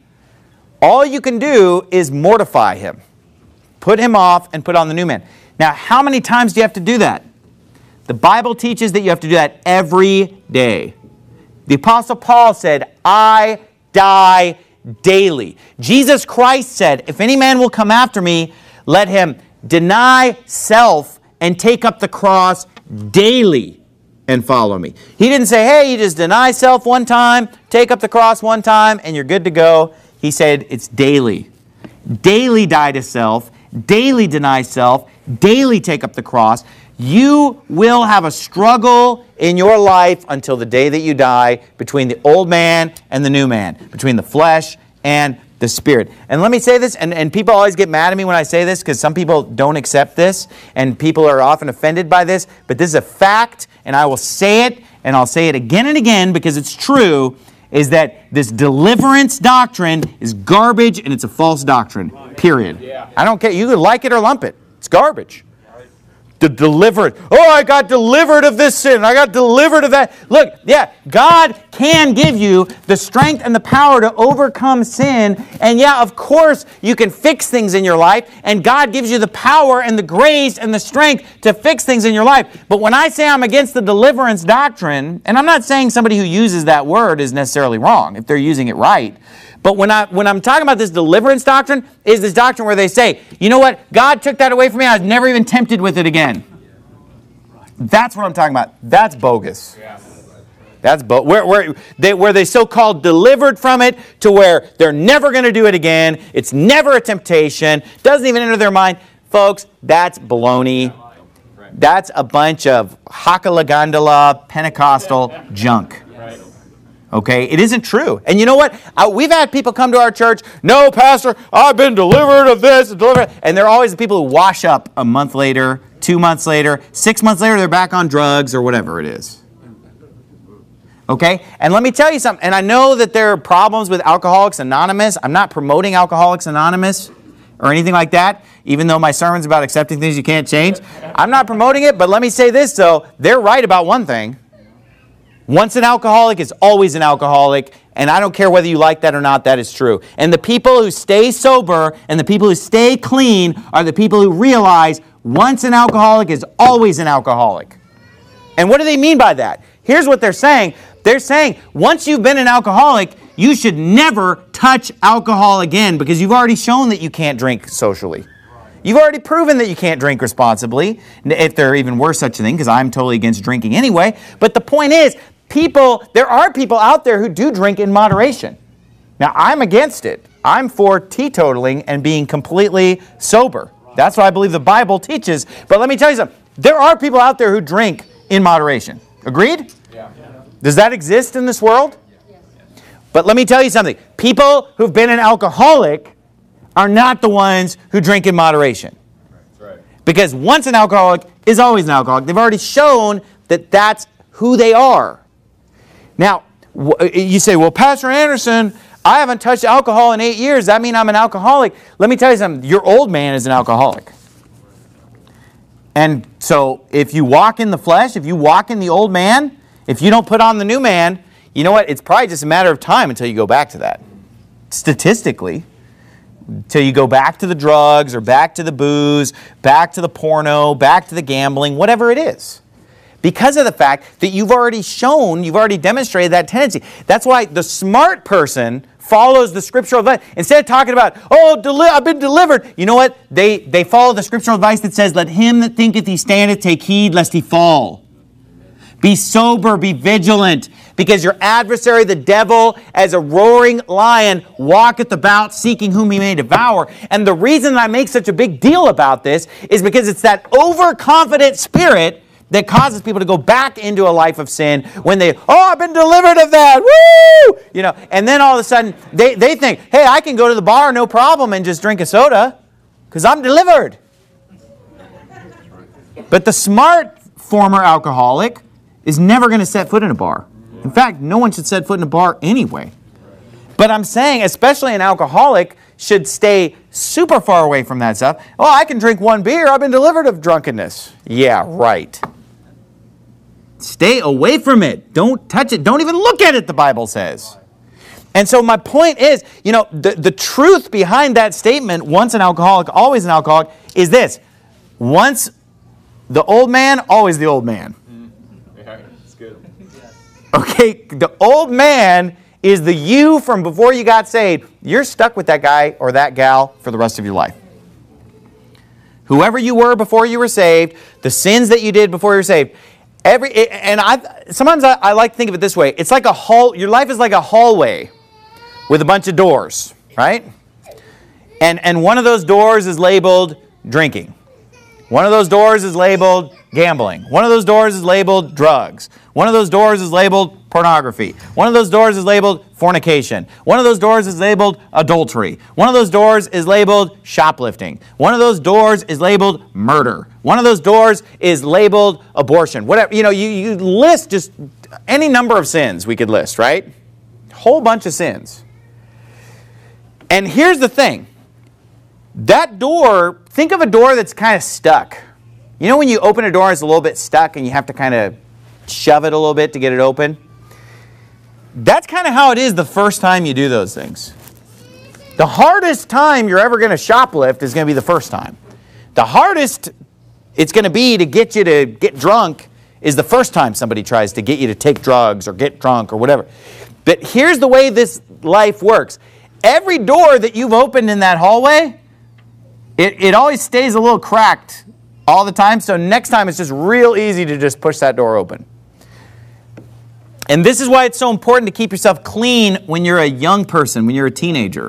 All you can do is mortify him. Put him off and put on the new man. Now, how many times do you have to do that? The Bible teaches that you have to do that every day. The Apostle Paul said, I die daily. Jesus Christ said, if any man will come after me, let him deny self and take up the cross daily and follow me. He didn't say, hey, you just deny self one time, take up the cross one time, and you're good to go. He said it's daily. Daily die to self, daily deny self, daily take up the cross. You will have a struggle in your life until the day that you die between the old man and the new man, between the flesh and the spirit. And let me say this, and people always get mad at me when I say this because some people don't accept this, and people are often offended by this, but this is a fact, and I will say it, and I'll say it again and again because it's true, is that this deliverance doctrine is garbage and it's a false doctrine, period. I don't care. You can like it or lump it. It's garbage. The delivered. Oh, I got delivered of this sin. I got delivered of that. Look, yeah, God can give you the strength and the power to overcome sin. And yeah, of course, you can fix things in your life. And God gives you the power and the grace and the strength to fix things in your life. But when I say I'm against the deliverance doctrine, and I'm not saying somebody who uses that word is necessarily wrong if they're using it right. But when I'm talking about this deliverance doctrine, is this doctrine where they say, you know what, God took that away from me, I was never even tempted with it again. That's what I'm talking about. That's bogus. That's where they so-called delivered from it to where they're never going to do it again. It's never a temptation. Doesn't even enter their mind. Folks, that's baloney. That's a bunch of Hakalagandola Pentecostal junk. Okay, it isn't true. And you know what? We've had people come to our church, no, Pastor, I've been delivered of this, and they're always the people who wash up a month later, 2 months later, 6 months later, they're back on drugs or whatever it is. Okay, and let me tell you something, and I know that there are problems with Alcoholics Anonymous. I'm not promoting Alcoholics Anonymous or anything like that, even though my sermon's about accepting things you can't change. I'm not promoting it, but let me say this, though. They're right about one thing. Once an alcoholic is always an alcoholic, and I don't care whether you like that or not, that is true. And the people who stay sober and the people who stay clean are the people who realize once an alcoholic is always an alcoholic. And what do they mean by that? Here's what they're saying. They're saying once you've been an alcoholic, you should never touch alcohol again because you've already shown that you can't drink socially. You've already proven that you can't drink responsibly, if there even were such a thing, because I'm totally against drinking anyway. But the point is, there are people out there who do drink in moderation. Now, I'm against it. I'm for teetotaling and being completely sober. That's what I believe the Bible teaches. But let me tell you something. There are people out there who drink in moderation. Agreed? Yeah. Does that exist in this world? Yes. But let me tell you something. People who've been an alcoholic are not the ones who drink in moderation. That's right. Because once an alcoholic is always an alcoholic. They've already shown that that's who they are. Now, you say, well, Pastor Anderson, I haven't touched alcohol in 8 years. Does that mean I'm an alcoholic? Let me tell you something. Your old man is an alcoholic. And so if you walk in the flesh, if you walk in the old man, if you don't put on the new man, you know what? It's probably just a matter of time until you go back to that. Statistically. Until you go back to the drugs or back to the booze, back to the porno, back to the gambling, whatever it is. Because of the fact that you've already shown, you've already demonstrated that tendency. That's why the smart person follows the scriptural advice. Instead of talking about, oh, I've been delivered. You know what? They follow the scriptural advice that says, let him that thinketh he standeth take heed lest he fall. Be sober, be vigilant, because your adversary, the devil, as a roaring lion, walketh about seeking whom he may devour. And the reason I make such a big deal about this is because it's that overconfident spirit that causes people to go back into a life of sin when I've been delivered of that, woo! And then all of a sudden they think, hey, I can go to the bar no problem and just drink a soda because I'm delivered. But the smart former alcoholic is never going to set foot in a bar. In fact, no one should set foot in a bar anyway. But I'm saying, especially an alcoholic, should stay super far away from that stuff. Oh, I can drink one beer. I've been delivered of drunkenness. Yeah, right. Stay away from it. Don't touch it. Don't even look at it, the Bible says. And so my point is, the truth behind that statement, once an alcoholic, always an alcoholic, is this. Once the old man, always the old man. Yeah, that's good. Okay, the old man is the you from before you got saved. You're stuck with that guy or that gal for the rest of your life. Whoever you were before you were saved, the sins that you did before you were saved, sometimes I like to think of it this way. It's like your life is like a hallway with a bunch of doors, right? And one of those doors is labeled drinking. One of those doors is labeled gambling. One of those doors is labeled drugs. One of those doors is labeled pornography. One of those doors is labeled fornication. One of those doors is labeled adultery. One of those doors is labeled shoplifting. One of those doors is labeled murder. One of those doors is labeled abortion. Whatever, you list just any number of sins we could list, right? Whole bunch of sins. And here's the thing. That door, think of a door that's kind of stuck. You know when you open a door, it's a little bit stuck and you have to kind of shove it a little bit to get it open? That's kind of how it is the first time you do those things. The hardest time you're ever going to shoplift is going to be the first time. The hardest it's going to be to get you to get drunk is the first time somebody tries to get you to take drugs or get drunk or whatever. But here's the way this life works. Every door that you've opened in that hallway, it always stays a little cracked all the time. So next time it's just real easy to just push that door open. And this is why it's so important to keep yourself clean when you're a young person, when you're a teenager.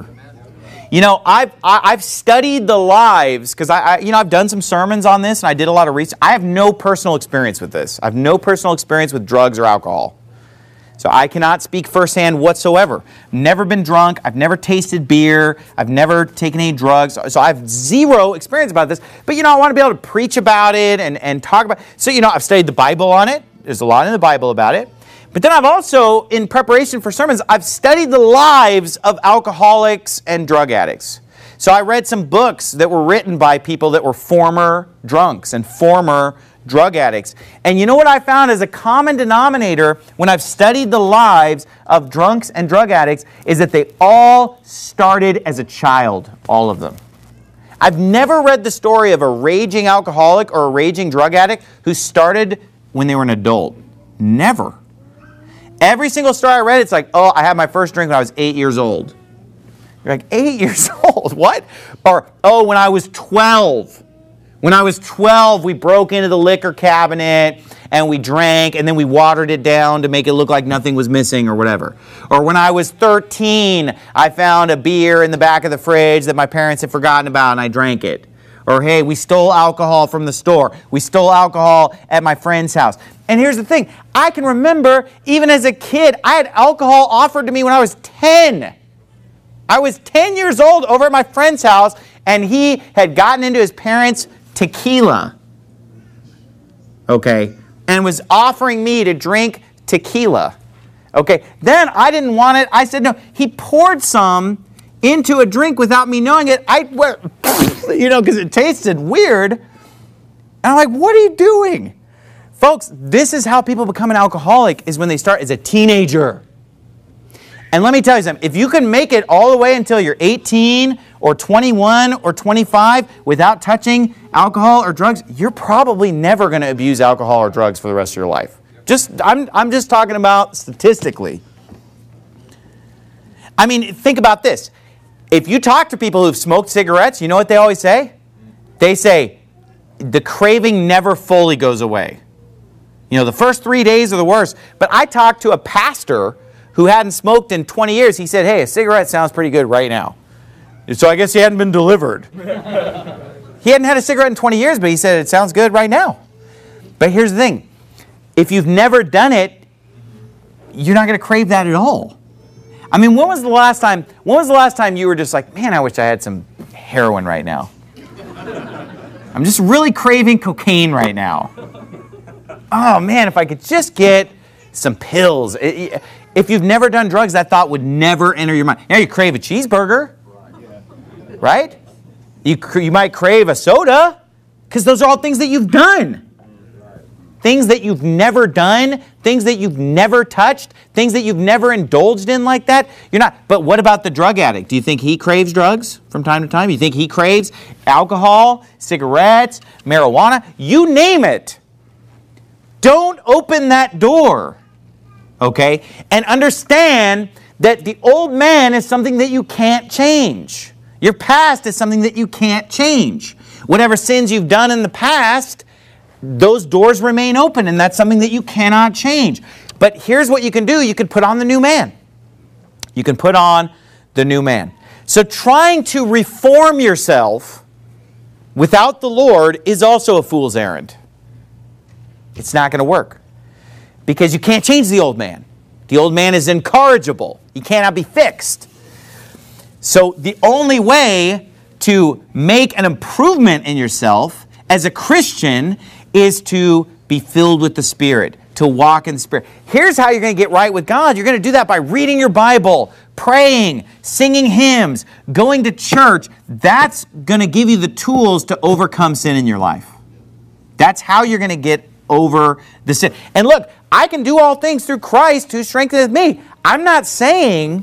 I've studied the lives, because I've done some sermons on this and I did a lot of research. I have no personal experience with this. I have no personal experience with drugs or alcohol. So I cannot speak firsthand whatsoever. Never been drunk. I've never tasted beer. I've never taken any drugs. So I have zero experience about this. But, I want to be able to preach about it and talk about it. So, I've studied the Bible on it. There's a lot in the Bible about it. But then I've also, in preparation for sermons, I've studied the lives of alcoholics and drug addicts. So I read some books that were written by people that were former drunks and former drug addicts. And you know what I found as a common denominator when I've studied the lives of drunks and drug addicts is that they all started as a child, all of them. I've never read the story of a raging alcoholic or a raging drug addict who started when they were an adult. Never. Every single story I read, it's like, I had my first drink when I was 8 years old. You're like, 8 years old? What? Or, when I was 12. When I was 12, we broke into the liquor cabinet and we drank and then we watered it down to make it look like nothing was missing or whatever. Or when I was 13, I found a beer in the back of the fridge that my parents had forgotten about and I drank it. Or, hey, we stole alcohol from the store. We stole alcohol at my friend's house. And here's the thing. I can remember, even as a kid, I had alcohol offered to me when I was 10. I was 10 years old over at my friend's house, and he had gotten into his parents' tequila. Okay? And was offering me to drink tequila. Okay? Then I didn't want it. I said no. He poured some into a drink without me knowing it. Because it tasted weird. And I'm like, what are you doing? Folks, this is how people become an alcoholic, is when they start as a teenager. And let me tell you something. If you can make it all the way until you're 18 or 21 or 25 without touching alcohol or drugs, you're probably never going to abuse alcohol or drugs for the rest of your life. I'm just talking about statistically. I mean, think about this. If you talk to people who've smoked cigarettes, you know what they always say? They say, the craving never fully goes away. The first 3 days are the worst. But I talked to a pastor who hadn't smoked in 20 years. He said, hey, a cigarette sounds pretty good right now. So I guess he hadn't been delivered. He hadn't had a cigarette in 20 years, but he said, it sounds good right now. But here's the thing. If you've never done it, you're not going to crave that at all. I mean, when was the last time you were just like, man, I wish I had some heroin right now. I'm just really craving cocaine right now. Oh man, if I could just get some pills. If you've never done drugs, that thought would never enter your mind. Now you crave a cheeseburger, right? You might crave a soda, because those are all things that you've done. Things that you've never done, things that you've never touched, things that you've never indulged in like that. You're not. But what about the drug addict? Do you think he craves drugs from time to time? You think he craves alcohol, cigarettes, marijuana? You name it. Don't open that door. Okay? And understand that the old man is something that you can't change. Your past is something that you can't change. Whatever sins you've done in the past, those doors remain open, and that's something that you cannot change. But here's what you can do. You can put on the new man. You can put on the new man. So trying to reform yourself without the Lord is also a fool's errand. It's not going to work because you can't change the old man. The old man is incorrigible. He cannot be fixed. So the only way to make an improvement in yourself as a Christian is to be filled with the Spirit, to walk in the Spirit. Here's how you're going to get right with God. You're going to do that by reading your Bible, praying, singing hymns, going to church. That's going to give you the tools to overcome sin in your life. That's how you're going to get over the sin. And look, I can do all things through Christ who strengtheneth me. I'm not saying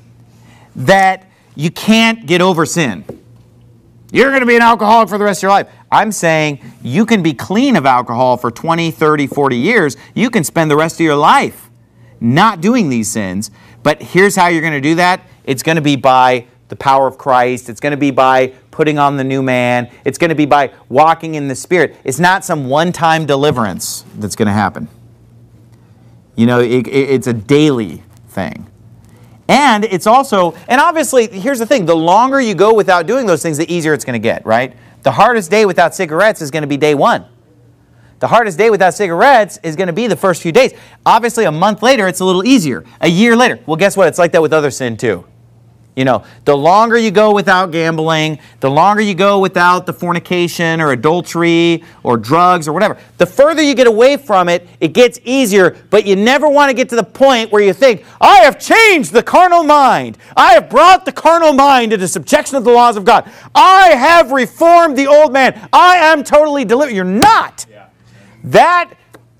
that you can't get over sin. You're going to be an alcoholic for the rest of your life. I'm saying you can be clean of alcohol for 20, 30, 40 years. You can spend the rest of your life not doing these sins. But here's how you're going to do that. It's going to be by the power of Christ. It's going to be by putting on the new man. It's going to be by walking in the Spirit. It's not some one-time deliverance that's going to happen. You know, it's a daily thing. And it's also, and obviously, here's the thing, the longer you go without doing those things, the easier it's going to get, right? The hardest day without cigarettes is going to be day one. The hardest day without cigarettes is going to be the first few days. Obviously, a month later, it's a little easier. A year later, well, guess what? It's like that with other sin too. You know, the longer you go without gambling, the longer you go without the fornication or adultery or drugs or whatever, the further you get away from it, it gets easier, but you never want to get to the point where you think, I have changed the carnal mind. I have brought the carnal mind into subjection of the laws of God. I have reformed the old man. I am totally delivered. You're not. Yeah. That,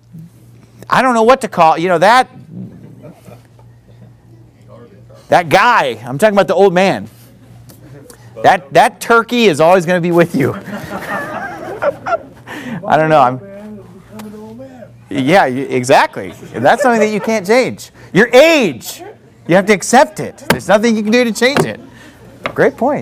I don't know what to call, you know, that guy, I'm talking about the old man. That turkey is always going to be with you. I don't know. Yeah, exactly. That's something that you can't change. Your age, you have to accept it. There's nothing you can do to change it. Great point.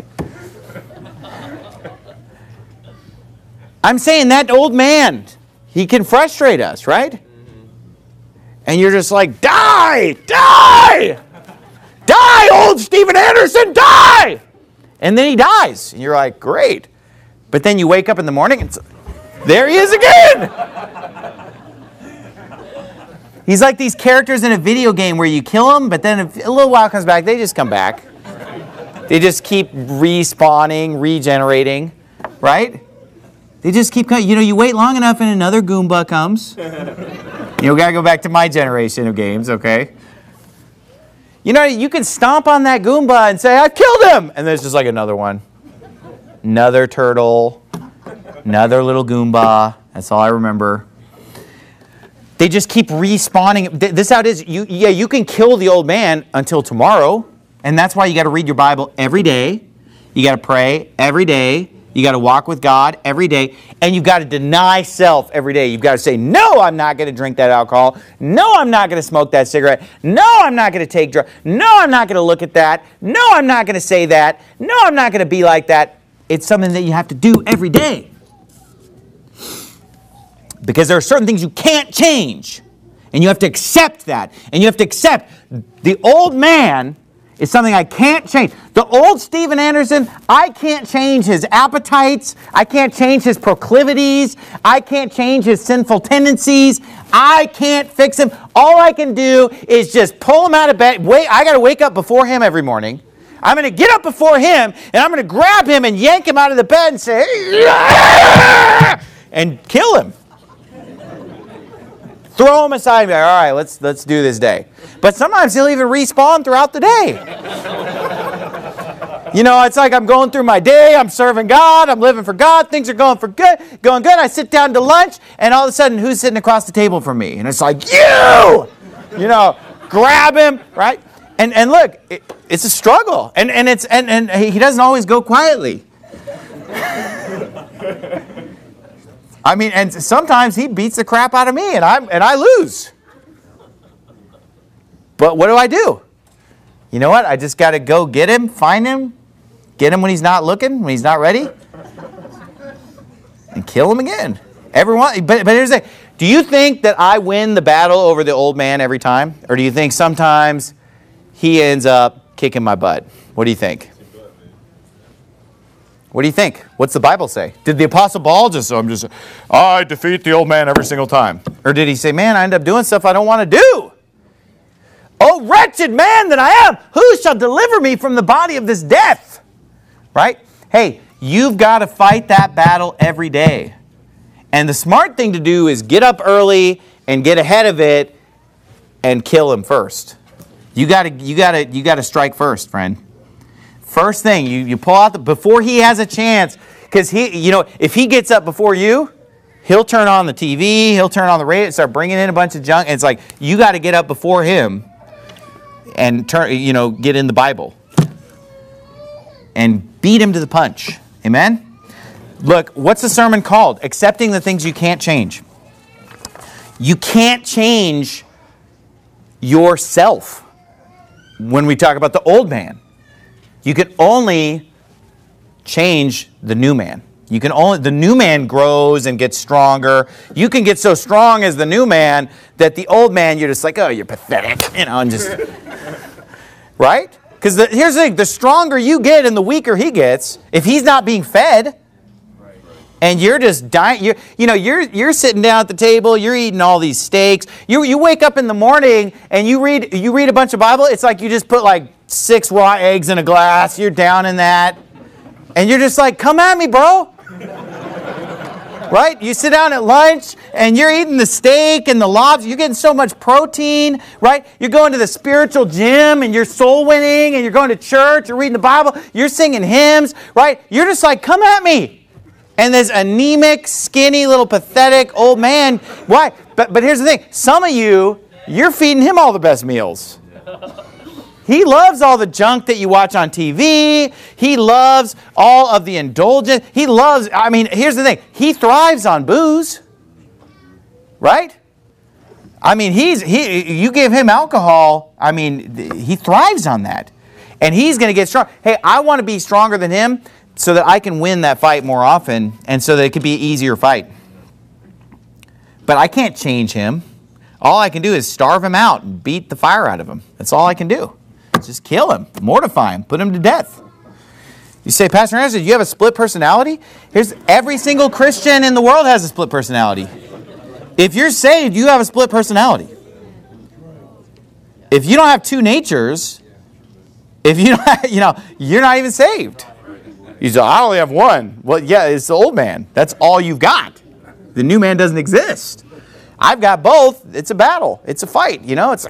I'm saying that old man, he can frustrate us, right? And you're just like, die! Die! Die, old Steven Anderson, die! And then he dies. And you're like, great. But then you wake up in the morning and there he is again. He's like these characters in a video game where you kill them, but then if a little while comes back, they just come back. They just keep respawning, regenerating, right? They just keep coming. You know, you wait long enough and another Goomba comes. You know, got to go back to my generation of games, okay? You know, you can stomp on that Goomba and say, I've killed him! And there's just like another one. Another turtle. Another little Goomba. That's all I remember. They just keep respawning. This is how it is. You can kill the old man until tomorrow. And that's why you got to read your Bible every day. You got to pray every day. You got to walk with God every day. And you've got to deny self every day. You've got to say, no, I'm not going to drink that alcohol. No, I'm not going to smoke that cigarette. No, I'm not going to take drugs. No, I'm not going to look at that. No, I'm not going to say that. No, I'm not going to be like that. It's something that you have to do every day. Because there are certain things you can't change. And you have to accept that. And you have to accept the old man is something I can't change. The old Steven Anderson, I can't change his appetites. I can't change his proclivities. I can't change his sinful tendencies. I can't fix him. All I can do is just pull him out of bed. I got to wake up before him every morning. I'm going to get up before him, and I'm going to grab him and yank him out of the bed and say, "Yeah!" and kill him. Throw him aside and be like, all right, let's do this day. But sometimes he'll even respawn throughout the day. You know, it's like I'm going through my day, I'm serving God, I'm living for God, things are going good. I sit down to lunch, and all of a sudden, who's sitting across the table from me? And it's like, you! You know, grab him, right? And look, it's a struggle. And he doesn't always go quietly. I mean, and sometimes he beats the crap out of me, and I lose. But what do? You know what? I just got to go get him, find him, get him when he's not looking, when he's not ready, and kill him again. But here's the thing. Do you think that I win the battle over the old man every time? Or do you think sometimes he ends up kicking my butt? What do you think? What do you think? What's the Bible say? Did the Apostle Paul I defeat the old man every single time? Or did he say, man, I end up doing stuff I don't want to do? Oh, wretched man that I am, who shall deliver me from the body of this death? Right? Hey, you've got to fight that battle every day. And the smart thing to do is get up early and get ahead of it and kill him first. You got to strike first, friend. First thing, you pull out before he has a chance, because if he gets up before you, he'll turn on the TV, he'll turn on the radio, start bringing in a bunch of junk. And it's like you got to get up before him and get in the Bible and beat him to the punch. Amen. Look, what's the sermon called? Accepting the things you can't change. You can't change yourself. When we talk about the old man, you can only change the new man. The new man grows and gets stronger. You can get so strong as the new man that the old man, you're just like, oh, you're pathetic, and just, right? Because here's the thing, the stronger you get and the weaker he gets, if he's not being fed, and you're just dying, you're sitting down at the table, you're eating all these steaks, you wake up in the morning and you read a bunch of Bible, it's like you just put like 6 raw eggs in a glass, you're down in that, and you're just like, come at me, bro. Right? You sit down at lunch and you're eating the steak and the lobster, you're getting so much protein, right? You're going to the spiritual gym and you're soul winning and you're going to church, you're reading the Bible, you're singing hymns, right? You're just like, come at me. And this anemic, skinny, little pathetic old man, why? But here's the thing, some of you're feeding him all the best meals. He loves all the junk that you watch on TV. He loves all of the indulgence. Here's the thing. He thrives on booze. Right? You give him alcohol, he thrives on that. And he's going to get strong. Hey, I want to be stronger than him so that I can win that fight more often and so that it could be an easier fight. But I can't change him. All I can do is starve him out and beat the fire out of him. That's all I can do. Just kill him, mortify him, put him to death. You say, Pastor Anderson, do you have a split personality? Every single Christian in the world has a split personality. If you're saved, you have a split personality. If you don't have two natures, if you don't, you're not even saved. You say, I only have one. Well, yeah, it's the old man. That's all you've got. The new man doesn't exist. I've got both. It's a battle. It's a fight. It's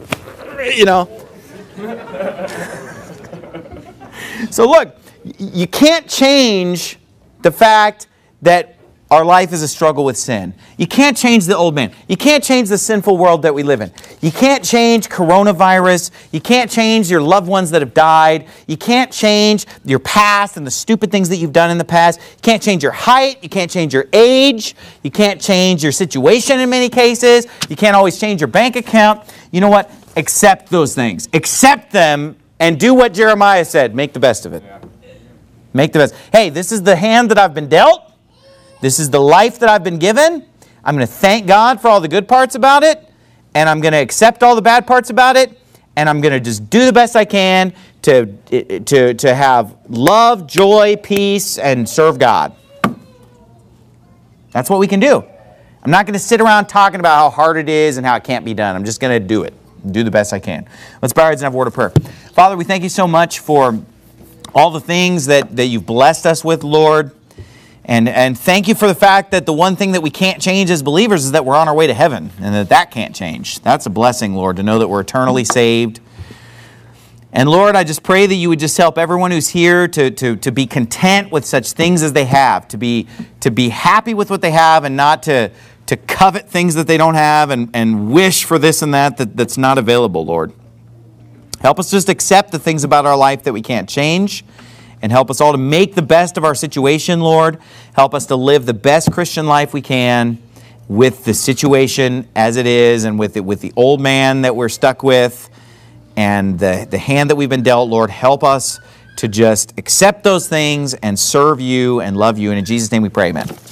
So look, you can't change the fact that our life is a struggle with sin. You can't change the old man. You can't change the sinful world that we live in. You can't change coronavirus. You can't change your loved ones that have died. You can't change your past and the stupid things that you've done in the past. You can't change your height. You can't change your age. You can't change your situation in many cases. You can't always change your bank account. You know what? Accept those things. Accept them and do what Jeremiah said. Make the best of it. Make the best. Hey, this is the hand that I've been dealt. This is the life that I've been given. I'm going to thank God for all the good parts about it, and I'm going to accept all the bad parts about it, and I'm going to just do the best I can to have love, joy, peace, and serve God. That's what we can do. I'm not going to sit around talking about how hard it is and how it can't be done. I'm just going to do it. Do the best I can. Let's bow our heads and have a word of prayer. Father, we thank you so much for all the things that you've blessed us with, Lord. And thank you for the fact that the one thing that we can't change as believers is that we're on our way to heaven, and that can't change. That's a blessing, Lord, to know that we're eternally saved. And Lord, I just pray that you would just help everyone who's here to be content with such things as they have, to be happy with what they have and not to covet things that they don't have and wish for this and that's not available, Lord. Help us just accept the things about our life that we can't change, and help us all to make the best of our situation, Lord. Help us to live the best Christian life we can with the situation as it is, and with the old man that we're stuck with and the hand that we've been dealt, Lord. Help us to just accept those things and serve you and love you. And in Jesus' name we pray, amen.